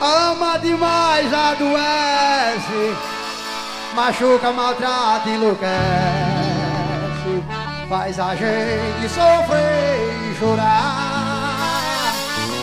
Ama demais, adoece, machuca, maltrata, enlouquece, faz a gente sofrer e chorar.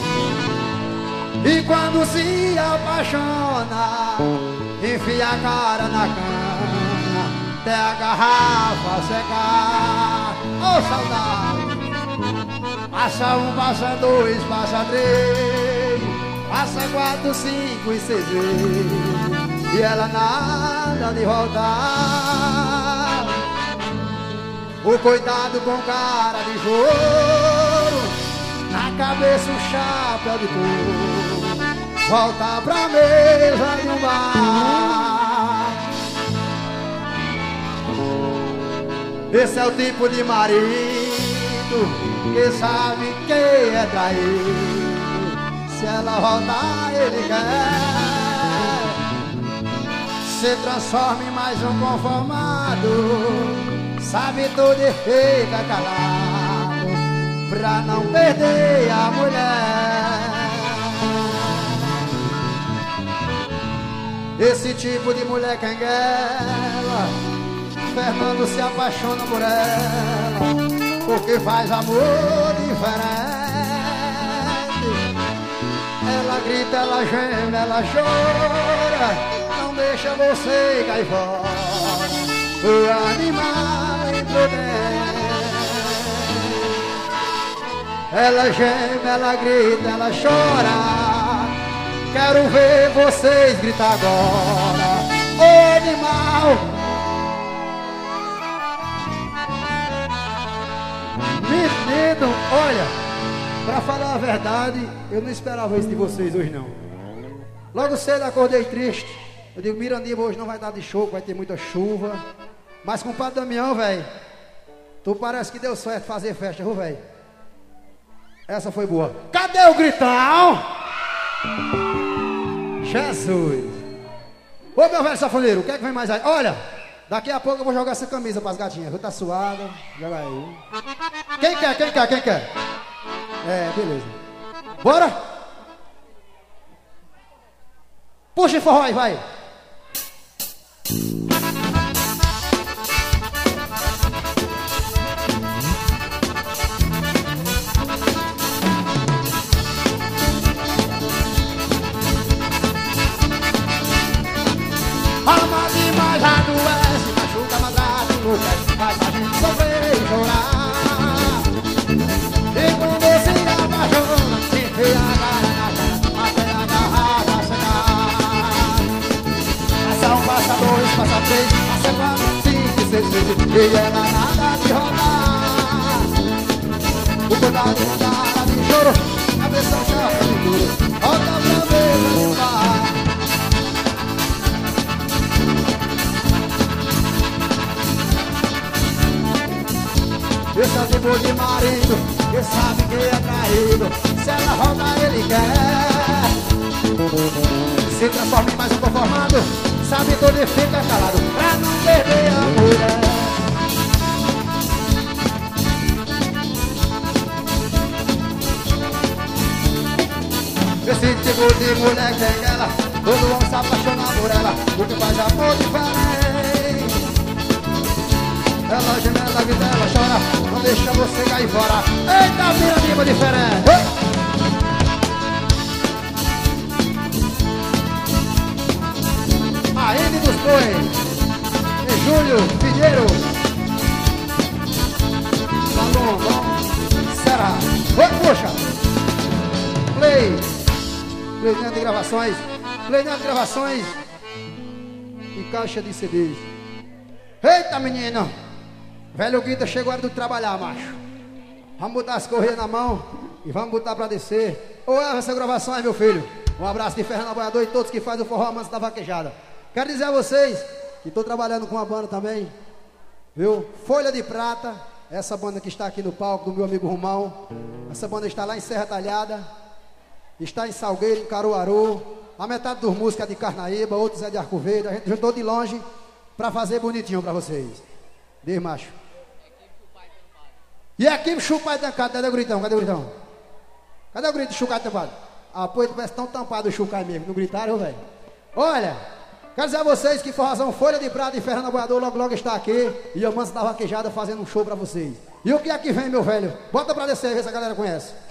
E quando se apaixona, enfia a cara na cana, até a garrafa secar. Oh, saudade! Passa um, passa dois, passa três, passa quatro, cinco e seis vezes, e ela nada de voltar. O coitado com cara de choro, na cabeça um chapéu de couro, volta pra mesa de um bar. Esse é o tipo de marido que sabe que é traído. Se ela voltar, ele quer. Se transforma em mais um conformado, sabe tudo e fica calado, pra não perder a mulher. Esse tipo de mulher canguela, Fernando se apaixona por ela, porque faz amor diferente. Ela grita, ela geme, ela chora, não deixa você cair fora, o animal imprudente. Ela geme, ela grita, ela chora, quero ver vocês gritar agora, o animal. Menino, olha, pra falar a verdade, eu não esperava isso de vocês hoje não. Logo cedo acordei triste. Eu digo, Mirandinha hoje não vai dar de show, vai ter muita chuva. Mas compadre Damião, velho, tu parece que deu certo fazer festa, viu, velho? Essa foi boa. Cadê o gritão? Jesus. Ô meu velho safoneiro, o que é que vem mais aí? Olha, daqui a pouco eu vou jogar essa camisa pras gatinhas. Vou tá suada, joga aí. Quem quer, quem quer, quem quer? É, beleza. Bora? Puxa o forró aí, vai. Ama demais, adoece, machuca, maltrata, enlouquece, faz a gente sofrer e chorar. E quando se apaixona, se enfia a cara na cara, até a garrafa secar. Passa um, passa dois, passa três, passa quatro, cinco e seis vezes, e ela nada de rodar. O cuidado com cara de choro, cabeça chata de duro, volta pra mesa de bar. Esse é o tipo de marido que sabe que é traído. Se ela roda, ele quer. Se transforma em mais um conformado, sabe tudo e fica calado, pra não perder a mulher. Esse tipo de mulher que tem ela, todo homem se apaixona por ela, porque faz amor diferente. Ela geme, ela grita, ela chora, não deixa você cair fora. Eita, Mirandinha diferente. A N dos Coen e Júlio Pinheiro. Salom, bom, será? Oi, puxa. Play de gravações. Play de gravações e caixa de CDs. Eita, menino. Velho Guita, chegou a hora de trabalhar, macho. Vamos botar as correias na mão e vamos botar pra descer. Ô, essa gravação é meu filho. Um abraço de Fernando Boiador e todos que fazem o forró manso da vaquejada. Quero dizer a vocês que estou trabalhando com uma banda também, viu? Folha de Prata, essa banda que está aqui no palco do meu amigo Romão. Essa banda está lá em Serra Talhada, está em Salgueiro, em Caruaru. A metade dos músicos é de Carnaíba, outros é de Arco Verde. A gente juntou de longe pra fazer bonitinho pra vocês. Diz, macho. E aqui chupa aí tancado. Cadê o gritão? Cadê o gritão? Cadê o grito de chucado tampado? A poeta parece tão tampado o chucai mesmo. Não gritaram, velho? Olha, quero dizer a vocês que Forrozão Folha de Prata e Fernando Boiador logo logo está aqui. E eu Manso da Vaquejada fazendo um show pra vocês. E o que é que vem, meu velho? Bota pra descer, ver se a galera conhece.